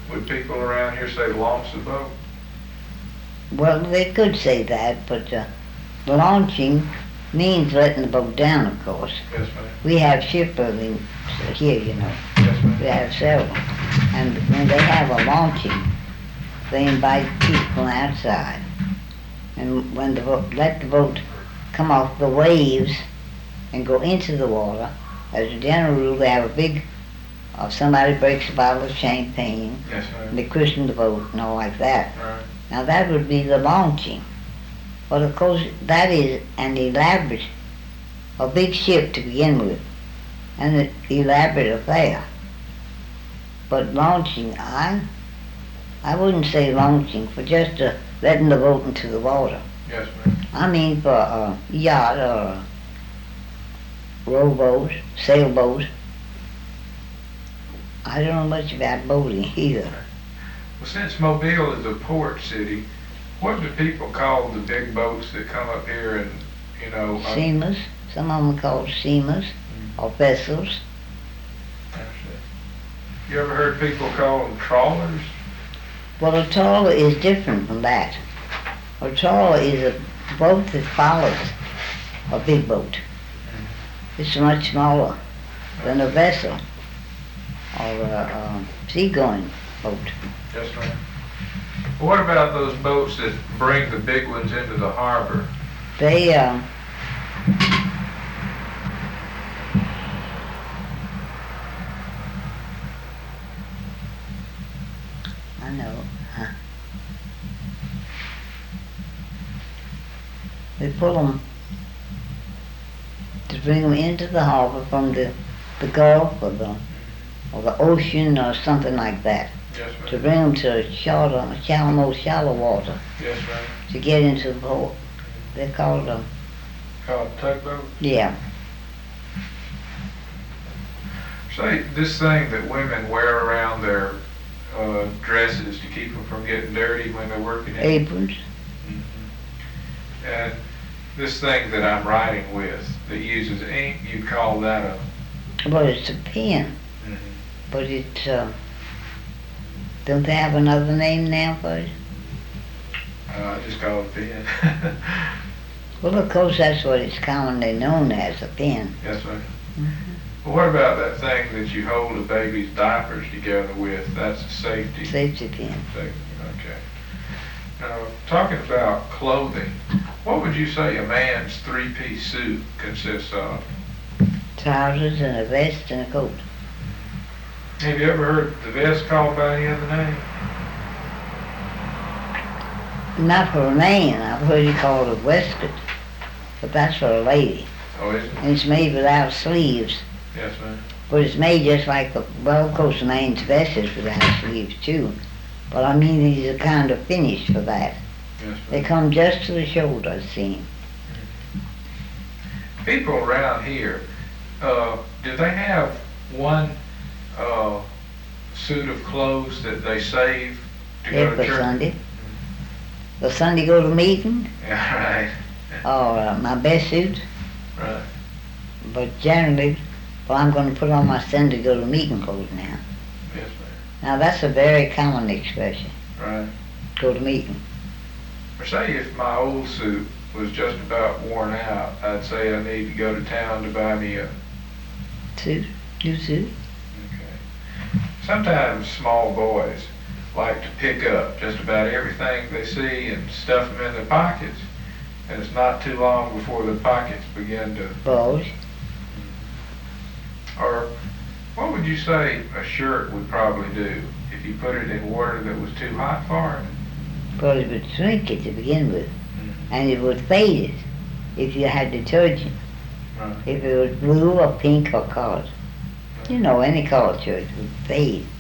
Would people around here say launch the boat? Well, they could say that, but launching means letting the boat down, of course. Yes, ma'am. We have shipbuilding here, you know. Yes, ma'am. We have several. And when they have a launching, they invite people outside. And when let the boat come off the waves and go into the water, as a general rule, they have a big, somebody breaks a bottle of champagne, Yes, and ma'am. they christen the boat and all like that. Right. Now that would be the launching. But of course, that is an elaborate, a big ship to begin with, and an elaborate affair. But launching, I wouldn't say launching for just letting the boat into the water. Yes, ma'am. I mean for a yacht or a rowboat, sailboat. I don't know much about boating either. Well, since Mobile is a port city, what do people call the big boats that come up here and, you know... Steamers, some of them are called steamers or vessels. You ever heard people call them trawlers? Well, a trawler is different from that. A trawler is a boat that follows a big boat. It's much smaller than a vessel or a seagoing boat. Yes, ma'am. What about those boats that bring the big ones into the harbor? They, I know. They pull them to bring them into the harbor from the Gulf or the ocean or something like that. Yes, To ma'am. bring them to shallow water Yes, ma'am. to get into the port. They call them, Called tugboat? yeah. Say, this thing that women wear around their dresses to keep them from getting dirty when they're working in. Aprons. And this thing that I'm writing with that uses ink, you'd call that a... Well, it's a pen, but it's, don't they have another name now for it? I just call it a pen. Well, of course, that's what it's commonly known as, a pen. Yes, ma'am. Well, what about that thing that you hold a baby's diapers together with? That's a safety. Safety pin. Safety, okay. Now, talking about clothing, what would you say a man's three-piece suit consists of? Trousers and a vest and a coat. Have you ever heard the vest called by any other name? Not for a man. I've heard it called a waistcoat, but that's for a lady. Oh, is it? And it's made without sleeves. Yes, ma'am. But it's made just like well, of course, the man's vest is without sleeves too. But I mean, these are kind of finished for that. Yes, They ma'am. come just to the shoulder, it seems. People around here, do they have one suit of clothes that they save to go to Every church? Sunday. The Sunday go to meeting, Yeah, right. or my best suit. Right. But generally, well, I'm going to put on my Sunday go to meeting clothes now. Yes, Now that's a very common expression. ma'am. Right. Go to meeting. Or say if my old suit was just about worn out, I'd say I need to go to town to buy me a... Suit, new suit. Okay. Sometimes small boys like to pick up just about everything they see and stuff them in their pockets. And it's not too long before the pockets begin to... Bulge. Or what would you say a shirt would probably do if you put it in water that was too hot for it? Well, it would shrink it to begin with, and it would fade it if you had detergent. Right. If it was blue or pink or colored. You know, any colored shirt would fade.